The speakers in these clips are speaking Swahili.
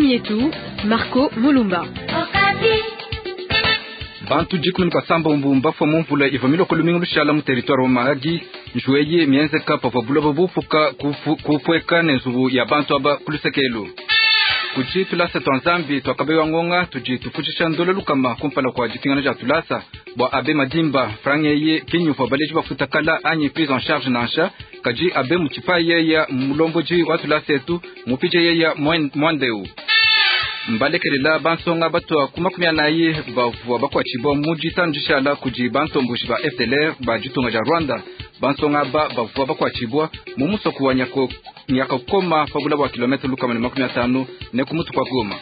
yetu Marco Mulumba. Bantu jikumi kwa samba mbumbafu mumvula ivamilo kulumingu lushala mu territoire wa Mahagi njweye mienze kapa vabula babufuka kupweka nenzubu ya bantu aba kulusekelu kuji tulasa twanzambi twakabewa ngonga tuji tufujisha ndole lukama kumpala kwa jitingana ja tulasa bwa abe madimba frangeye kinyufa baleji bafuta kala anyi prise en charge nansha kaji abe muchipa yeya mulomboji wa tulasa etu mupije yeya mwandeu mbalekelela bansonga batwa kumakumya naye bavuwa bakwa chibo muji tanjishala kuji bantombushi ba FDLR ba jitunga ja Rwanda bansonga bavuwa bakwa chibwa mumuso kuwanyako nyaka koma fabula wa kilometer luka mani 50 ne kumutu kwa Goma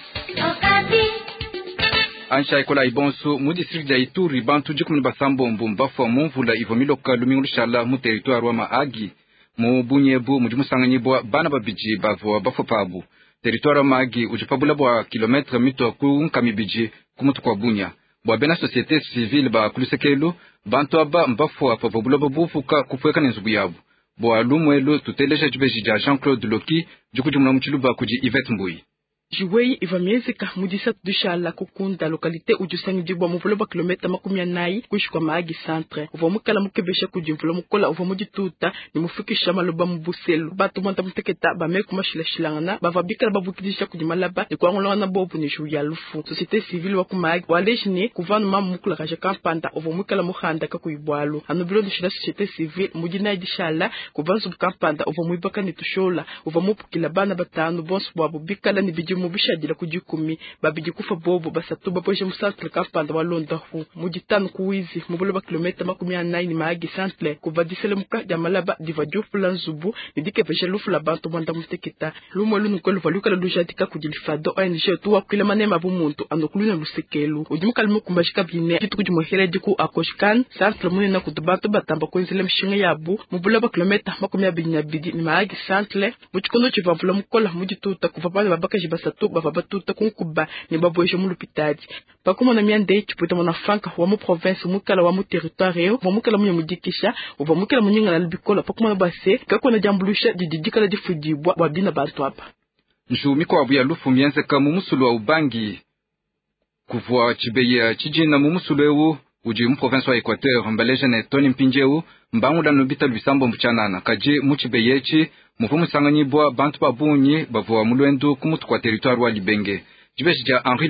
ansha ikola ibonsu mu district ya Ituri bantu jikumni basambo mbumbafu mumvula ivomilo kalumingu shala mu territoire wa Mahagi mu bunyebu mujimusanganyibwa bana babiji bavuwa bafopabu territoire wa Mahagi ujipabula bwa kilometre mito kunkamibiji kumutu kwa Bunya bwa bena société civile ba kulusekelu bantu aba mbafu apabula babufuka kupweka nenzubu yabu bwa lumwelu tuteleja jubeji ja Jean-Claude Loki jukujumuna mchiluba kuji Yvette Mbui Juwei ivamiezeka mudisa tudishala kukunda lokalite ujusangijibwa muvoloba kilometa 40 kushikwa Mahagi centre uvomukala mukebesha kujimvulo mukola uvomujituta ni mufikisha maloba mubuselu batu mwanta muteketa bameku mashilashilangana bavabikala babukidisha kujimalaba ni kwangolana bobu ni juya lufu société civile wa Mahagi walejine kuvanu mukula kaja kampanda uvomukala muhanda kakuyibwalu anubilo dushila société civile mujina idishala kuvanu subkampanda uvomuibaka ni tushola uvomupukila bana batanu bonsu bwabu bikala ni bijimu mubishadila kujikumi babiji kufa bobo basatu bapoje musantre kampanda walonda hu mujitanu kuwizi mubuloba kilometa 49 Mahagi centre kuvadisele muka jamalaba divajufula nzubu nidike veje lufula bantu mwanda muteketa lumo lunukolo valukala lujadika kujilifado ONG tuwa kwile manema bumuntu anokuluna lusekelu ujimuka limukumbashika bine kitu kujumuhele diku akoshkan centre munena kutubantu batamba kwenzele mshinga yabu mubuloba kilometa 22 ni Mahagi centre muchikondo chivavula mukola mujituta kuvapale babaka jibasa bavabatuta kunkuba ni baboesha mulupitadi pakuma na miande chiputa mona franka wa mu province mukala wa mu territoire wa mukala mu mudikisha wa mukala munyinga na libikola pakuma base kakona jambulusha dididikala difudibwa wa bina bantu hapa njumi kwa abu ya lufu mienze ka mumusulu wa ubangi kuvwa chibeya chijina mumusulu ewu uji mu province wa Equateur mbaleja na Tony Mpinjeu mbangu da nubita luisambo mchanana kaji muchibeyechi mufumu sanganyibwa bantu babunyi bavwa mulwendu kumutu kwa territoire wa Libenge jibeji ja Henri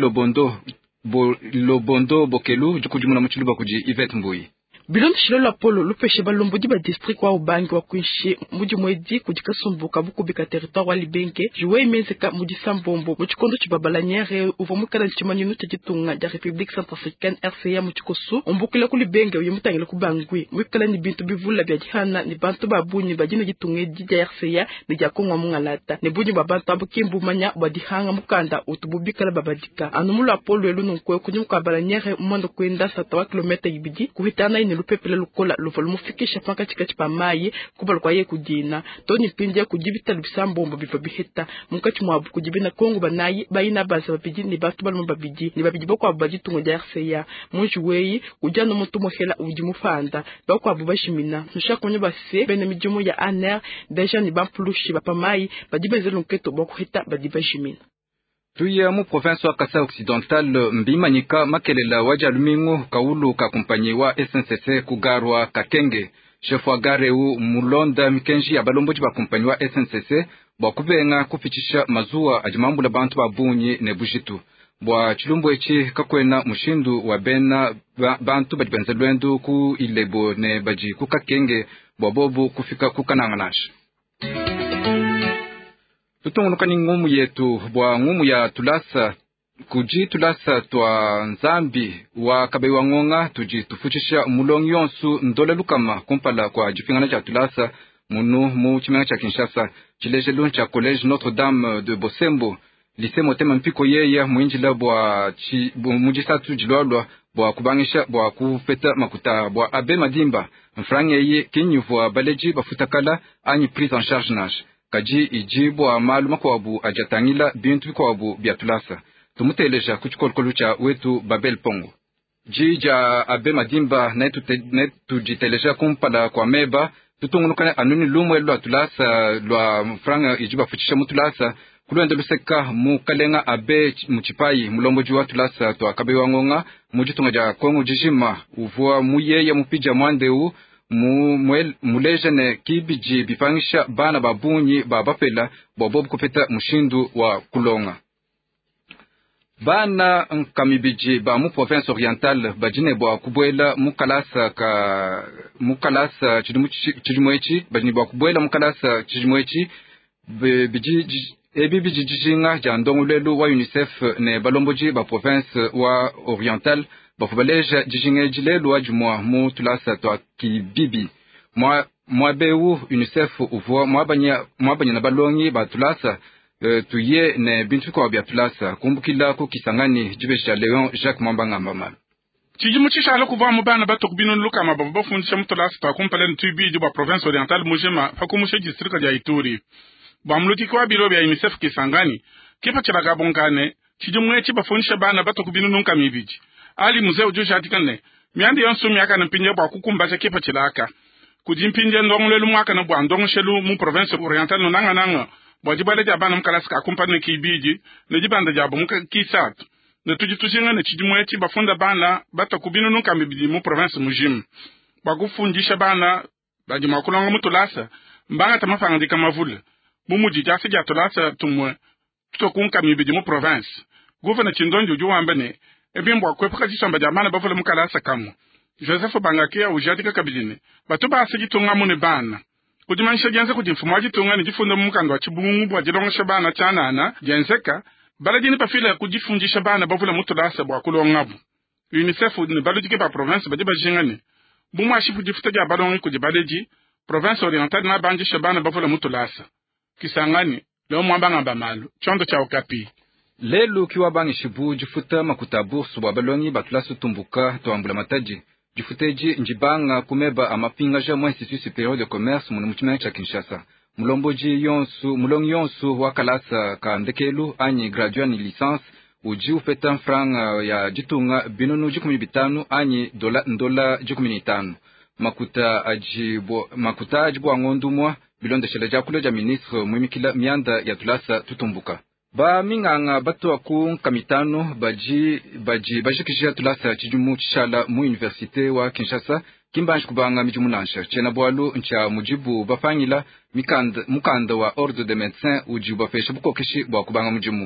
Lobondo Bokelu jukujumuna mchiluba kuji Yvette Mbui Bilon shilolo Apollo lupeshe balomboji ba district wa ubangi wa kuishi muji mwedi kujikasumbuka bukubika territoire wa Libenge juwe imezeka muji sambombo muchikondo chibabalanyere uvomukala nchimanyinu chajitunga ja République Centrafricaine RCA muchikosu umbukile ku Libenge uyemutangile kubangwi mwikala ni bintu bivula bya jihana ni bantu babunyi bajina jitunge ja RCA ni ja Kongo mungalata ni bunyi babantu abukimbu manya badihanga mukanda utububikala babadika anumulo Apollo elunukwe kunyukabalanyere umondo kwenda 7 km ibidi kuhitana ni lupepele lukola luvolumufikisha paka chikachi pa mayi kubala kwa ye kudina Tony Mpinjeu kujibita lubisambombo biva biheta mukachi mwabu kujibina Kongo banayi bayina baza babiji ni batu balumu babiji ni babiji bako abajitungo ja RCA munjuweyi kujana mutumo hela ujimufanda bako abubashimina nushakonye base bene mijumo ya ANR deja ni bampulushi bapa mayi bajibezelu nketo bako heta badibashimina tuya mu province wa Kasai Occidental mbimanyika makelela waja lumingu kaulu ka kumpanyi wa SNCC kugarwa Kakenge chef wa gare u mulonda mikenji abalomboji ba kumpanyi wa SNCC bwa kubenga kufichisha mazuwa ajimambula bantu babunyi ne bujitu bwa chilumbu echi kakwena mushindu wa bena bantu bajibenzelwendu ku ilebo ne baji ku Kakenge bwa bobu kufika kukananganash tutongonoka ni ngumu yetu bwa ngumu ya tulasa kuji tulasa twa nzambi wa kabaiwa ngonga tuji tufuchisha mulongi yonsu ndole lukama kumpala kwa jifingana cha tulasa munu mu chimanga cha Kinshasa chileje luncha collège Notre-Dame de Bosembo lycée motema mpiko yeya muinjila bwa mujisatu jilwalwa bwa kubangisha bwa kufeta makuta bwa abe madimba mfrange ye kinyuvwa baleji bafutakala anyi prise en charge nash kaji ijibwa maluma kwa abu ajatangila bintu kwa abu biatulasa tumuteleja kuchikolokolu cha wetu Babel Pongo jija abe madimba netu jiteleja kumpala kwa meba tutungunuka anuni lumwe lwa tulasa lwa franga ijiba fuchisha mutulasa kulwende luseka mukalenga abe muchipai mulomboji wa tulasa to akabe wangonga mujitunga ja Kongo jijima uvua muyeye mupija mwandeu muleje ne kibiji bifangisha bana babunyi babapela bobobu kupeta mushindu wa kulonga. Bana nkamibiji ba mu province orientale bajine bwa kubwela mukalasa chidimwechi bajine bwa kubwela mukalasa chidimwechi biji jijinga jandongu lelu wa UNICEF ne balomboji ba province wa orientale bafubaleja jijinga jilelu wa jumwa mu tulasa to kibibi mwabeu UNICEF uvua mwabanya na balongi ba tulasa tuye ne bintu kwa bya tulasa kumbukila ku Kisangani jibesha Leon Jacques Mambanga mama chijimu chishala kuva mubana bato kubino luka mababa bafundisha mutulasa ta kumpala ntubi jibwa province orientale mujema hakumushe district ya Ituri bamuluti kwa biro bya UNICEF Kisangani kipa chiraga bongane chijimu echi bafundisha bana bato kubino nunka mibiji ali muzeo josha atikane miandi yonsu miaka na mpinje bwa kukumbacha kipa chilaka kujimpinje ndongolelu mwaka na bwa ndongoshelu mu province orientale nanga bwajibale jabana mkalasi ka kumpani kibiji ne jibanda jabo muka kisatu ne tujitushinga ne chidimwechi bafunda bana bata kubino nunka mbibidi mu province mujim bagufundisha bana bajima kulonga mutulasa mbanga tamafanga dika mavule mumuji jasi jatulasa tumwe tutokunka mbibidi mu province guvana chindonjo juwambene ebimbwa kwepuka jisamba jamana bafule mkalasa kamu Joseph Bangakia ujatika kabidine batuba asijitunga mune bana kujimanisha jense kujimfumo wajitunga ni jifunda mukando wa chibungu wajilonga shabana chanana jenseka baladini pafila kujifundisha bana bavula mutulasa bwa kulongabu UNICEF ni baludike pa province bajiba jingani bumu ashifu jifutaja balongi kujibaleji province orientale na banji shabana bavula mutulasa Kisangani leo mwambanga mbamalu chondo cha Okapi lelu kiwa bangi shibu jifuta makutabu subwa balongi batulasa tumbuka toambula mataji jifuteji njibanga kumeba amapinga ja mu Institut Supérieur de Commerce mu mchimanya cha Kinshasa mulomboji yonsu wakalasa ka ndekelu anyi graduate ni licence uji ufeta franga ya jitunga binunu jikumi bitanu anyi dola jikumi nitanu makuta ajibu ngondumwa bilonde shela jakulo ja ministre mwimikila mianda ya tulasa tutumbuka ba minganga bato aku kamitano bajikishia tulasa chijumu chishala mu universite wa Kinshasa kimbanji kubanga mijumu nansha chena bwalu ncha mujibu bafanyila mukanda wa ordre de médecins uji bafesha bukokishi bwa kubanga mujimu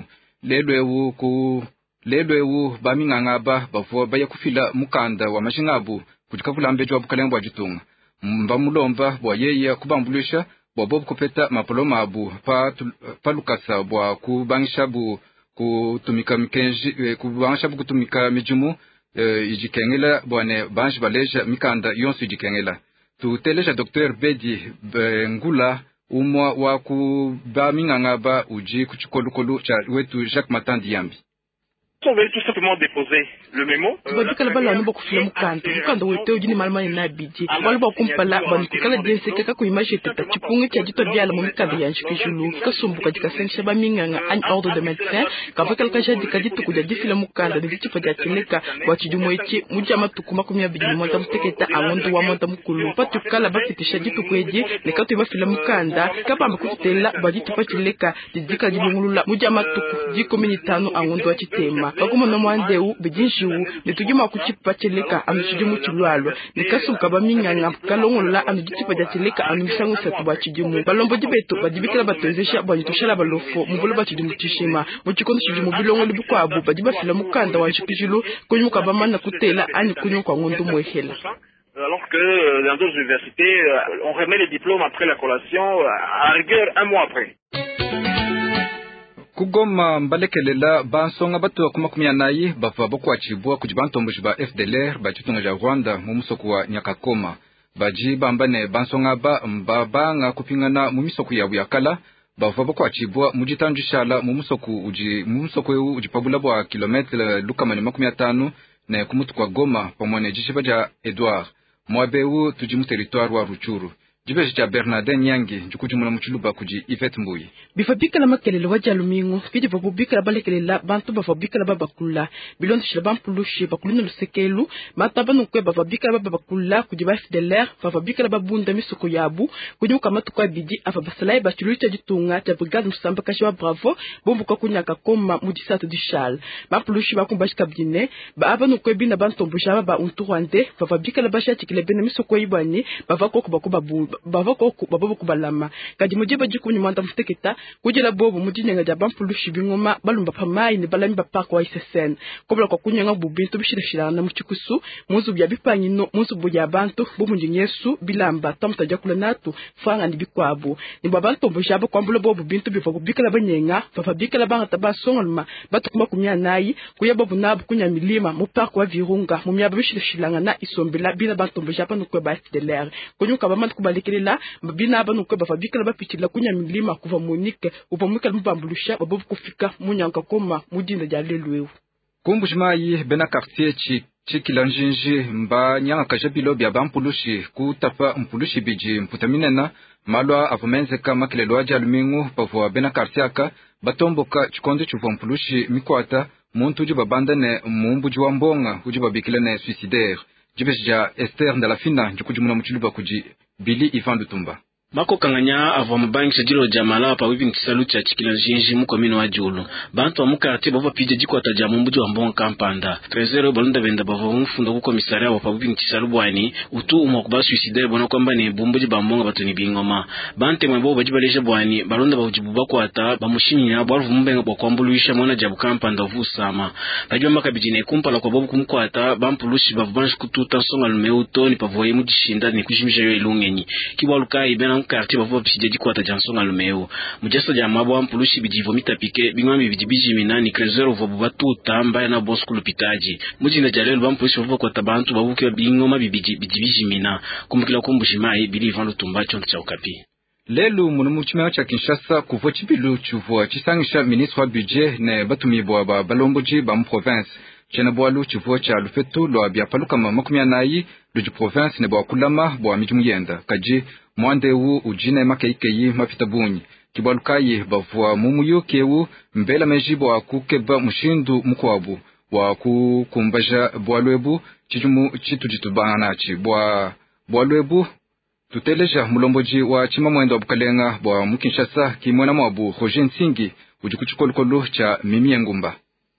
lelwewu ba minganga bavo bayakufila mukanda wa mashingabu kujikavulambejo wa bukalembwa jitunga mbamulomba bwa yeye kubambulisha bobo kupeta mapoloma abu pa lukasa bwa kubangisha bu kutumika mikenji kubangisha bu kutumika mijumu ijikengela bwane banji baleja mikanda yonsu ijikengela tuteleja Dr. Bedi Ngula umwa wa kuba minganga ba uji kuchikolukolu cha wetu Jacques Matandi Yambi On va tout simplement déposer le mémo. Badikala bala no bakufila mukanda wetu ujini malmani na biji wala bakumpala banikukala dense kaka kuimaje tata chipunga cha jito diala mu mikanda yanshike julu kasumbuka dikasengisha ba minganga an ordre de médecin kavakala kaja dikaditu kuja difila mukanda dichipa ja cheleka wachijumoichi mujama tukuma kumya biji mwanda muteketa awondo wa mwanda mukulu patukala bafitisha jitu kweji lekatu ibafila mukanda kabamba kutela baditipa cheleka didika jilungulula mujama tuku jiko minitano awondo wa chitema bakuma no mwandeu bijinjiwu nitujima kuchipa cheleka anuchijumu chilwalo nikasuka baminganga kalongola anuchipa ja cheleka anusangu satu bachijumu balombo dibeto badibikala batozesha banyitoshala balofo mubulu bachijumu chishima muchikondo chijumu bilongo libukwabu badiba fila mukanda wanchipijulu kunyuka bamana kutela ani kunyuka ngondu mwehela. Alors que dans d'autres universités, on remet les diplômes après la collation, à rigueur 1 mois après. Kugoma mbalekelela bansonga batu wa kumakumia nayi bava boku wachibua kujibantombushi ba FDLR bachitunga ja Rwanda mumusoku wa Nyakakoma baji bambane bansonga mbabanga kupingana mumisoku ya buyakala bava boku wachibua mujitanjishala mumusoku ujipabula bwa kilometre lukamani 15 na kumutu kwa Goma pamwane jishiba ja Edouard mwabeu tujimu territoire wa Ruchuru Jibeje cha Bernardin Nyangi njukujumuna muchuluba kuji Yvette Mbuyi. Bifabika la makelele wa jalumingo kiji babubika la balekelela bantu bafabika la babakula bilondo shila bampulushi bakulina lusekelu mataba nukwe bafabika la babakula kuji ba FDLR bafabika la babunda misuko yabu kuji mukamatu kwa bidi afabasalai bachulucha jitunga cha brigade musamba kashi wa Bravo bombu kwa kunyaka koma mudisatu du Chal bampulushi bakumbashika bine baaba nukwe bina bantombusha ba unturwande bafabika la basha chikile bina misuko yibani bavako babu kubalama kadi mujiba jikunya manda mteketa kujela bobo mujinenga ja bampulushi bingoma balumba pamai ni balami bapako wa ISSN kobla kwa kunyanga bubintu bishirashira na muchikusu muzu bya bipanyino muzu bya bantu bumunyenyesu bilamba tamutaja kula natu fanga ndi bikwabo ni babantu bujaba kwambulo bobo bintu bifa kubikala banyenga fafabikala banga tabasongolma batukuma kumya nayi kuyaba bunabu kunya milima mupako wa virunga mumya bishirashilanga na isombela bila bantu bujaba nukwe ba FDLR kunyuka bamantu kubalekelela bina aba nukwe bafabikala bapitila kunya milima kuva Monique upamwika mbambulusha babu kufika munyanka koma mujinda jalelwewu kumbushmayi bena quartier chikilanjinji mba nyanga kajabilo bya bampulushi kutapa mpulushi biji mputaminena malwa avumenzeka makilelo aja alumingu pavua bena quartier aka batomboka chikondo chuva mpulushi mikwata muntu uji babandane mumbuji wa mbonga uji babikilane suicidaire jibesja Esther Ndalafina njukujumuna muchuluba kuji Billy Ivan Lutumba Mako kanganya avwa mabangi sajilo jamala pa wivi nkisaluti ya chikila jinji mukomino wa julu. Bantu wa mukarate bava pije jiko atajamu mbuji wa mbonga kampanda. Trezero balunda venda bava mfunda kuko misaria wa pa wivi nkisalu buwani. Utu umakuba suicidere bona kwamba ni bumbuji bambonga batuni bingoma. Bante mwebo bajibaleja buwani balunda bavujibuba kwa ata bamushimina barufu mbenga kwa kwambuluisha mwana jabu kampanda ufu sama. Bajua maka bijine kumpala kwa babu kumkwata bampulushi bavubanshi kututa songa lumeuto ni pavoye mujishinda ni kushimisha yo ilungenyi. Kiwa lukai bena quartier bavo pije kwata jansonga lumeo mujasa ja mabo ampulushi bijivo mitapike bingwami bijibiji minani krezero vobu batu tamba na boskulu pitaji mujina jalelo bampulushi vobu kwata bantu babuke bingoma bijibiji mina kumukila kumbushimai bili Ivan Lutumba chonto cha Okapi. Lelu munumuchimeo cha Kinshasa kuvo chibilu chuvo chisangisha ministre wa budget ne batumibwa ba balomboji ba province chena bwalu chuvo cha lufetu lwa bya paluka makumya nayi luji province ne bwa kulama bwa mijumuyenda kaji mwande wu ujine makeikeyi mafitabunyi kibalukayi bavua mumuyo kewu mbela mejibo wa kukeba mushindu mukwabu wa kukumbaja bwalwebu chijumu chitujitubanachi bwalwebu tuteleja mulomboji wa chimamwendo wa bukalenga bwa mukinshasa kimwena mwabu Roger Nsingi ujikuchikolukolu cha mimi ngumba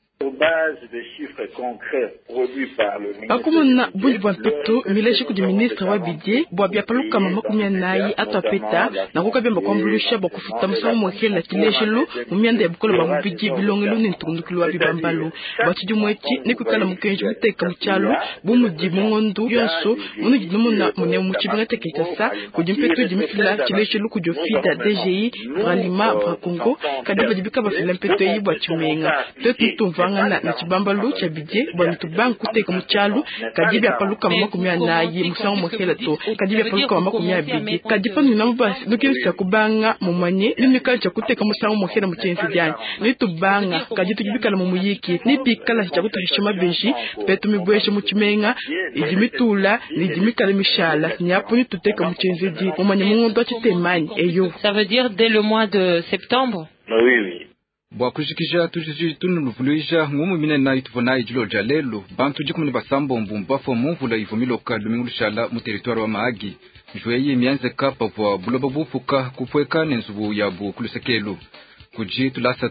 bakumuna bunji bwa mpeto mileshi kudi ministre wa bidye bwa bya paluka makumya nayi atapeta na kukabemba kwambulusha bwa kufuta musamu mwekela kileshelu mumyanda ya bukola bwa bidye bilongelu n'intundukulu wa bibambalu bachijumwechi nikukala mukenji muteka muchalo bumuji mungondu yonso munuji numuna mune muchibinga teketasa kudi mpeto jimifila kileshelu kujo fida DGI Bralima Brakongo kadaba jibika bafila mpeto yi bwa chimenga tetutumvanga na chibambalu cha bidye bwa nitubanku kuteka muchalo kadibya paluka makumya nayi musamu mwekela to kadibya paluka makumya bidye kadipa ninambasi nukirisa kubanga mumanye nimikacha kuteka musamu mwekela muchenzi jani nitubanga kajitu jibikala mumuyiki nibikala chakuta heshima benji petu mibweshe muchimenga ijimitula nijimikala mishala nyapo nituteka muchenzi ji mumanye mungondo chitemani eyo. Ça veut dire dès le mois de septembre? Oui. Bwa kujikija tunuluvuluisha ngumu mine na ituvona ijilo jalelo bantu jikumuni basambo mbumbafu mumvula ivumiloka lumingulushala mu territoire wa Mahagi njweye mianze kapa vwa buloba bufuka kupweka nenzubu ya bu kulusekelu kuji tulasa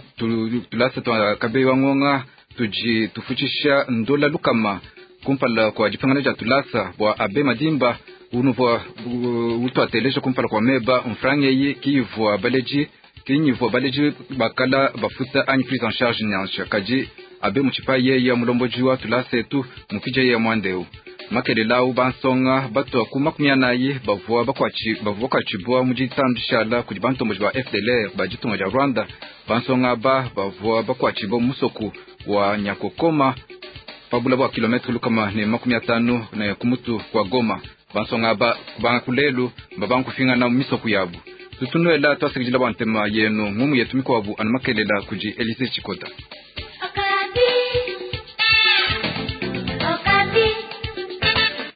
twa kabe wangonga tuji tufuchisha ndola lukama kumpala kwa jipangana ja tulasa bwa abe madimba unuvwa utu ateleja kumpala kwa meba mfrangeyi kiyivwa baleji kinyivwa baleji bakala bafuta ani prise en charge nyansha kaji abe muchipa ye ya mulomboji wa tulasa etu mukija ya mwandeu makele lau bansonga bato kumakumya nayi bavua bakwachibwa mujitambishala kudi bantomboji ba FDLR bajitunga ja Rwanda bansonga bavua bakwachibwa musoku wa Nyakokoma pabula bwa kilometri lukama ni 50 na kumutu kwa Goma bansonga kubanga kulelu babangu finga na misoku yabu tutunuela twasigijila bantema yenu ngumu yetumiko wabu anamakelela kuji Elise Chikota.